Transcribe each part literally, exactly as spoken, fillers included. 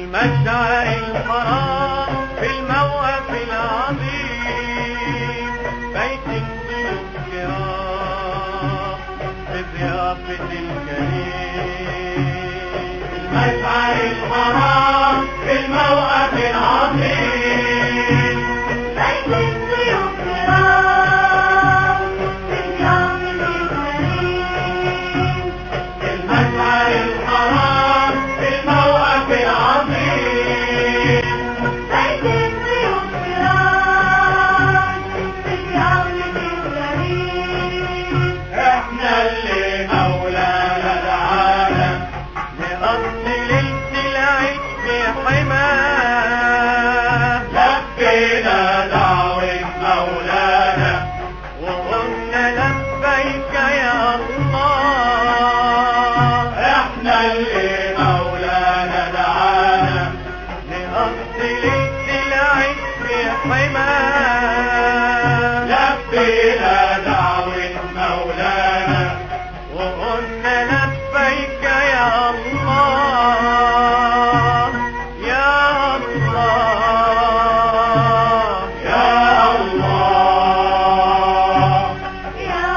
المشعر الحرام في الموقف العظيم بيت ضيوف كرام بضيافة الكريم. المشعر الحرام في الموقف العظيم بيت ضيوف كرام بضيافة الكريم. المشعر الحرام في الموقف العظيم بيت ضيوف كرام بضيافة الكريم. احنا اللي مولانا العالم نقضي ليلة العيد في حماه. لبينا دعوة مولانا وقلنا لبيك يا الله. احنا اللي مولانا دعانا نقضي ليلة العيد في حماه. لبينا دعوة مولانا وقلنا لبيك يا الله يا الله يا الله يا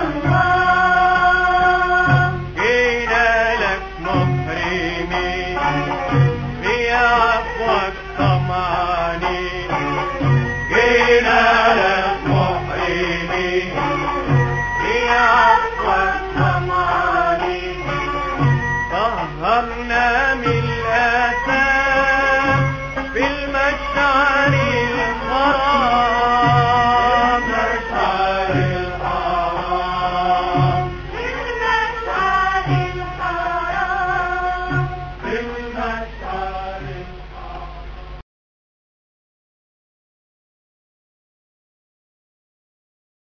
الله. جينا لك محرمين في عفوك طمعانين. جينا لك محرمين في عفوك طمعانين. طهرنا من الآثام بالمشعر الحرام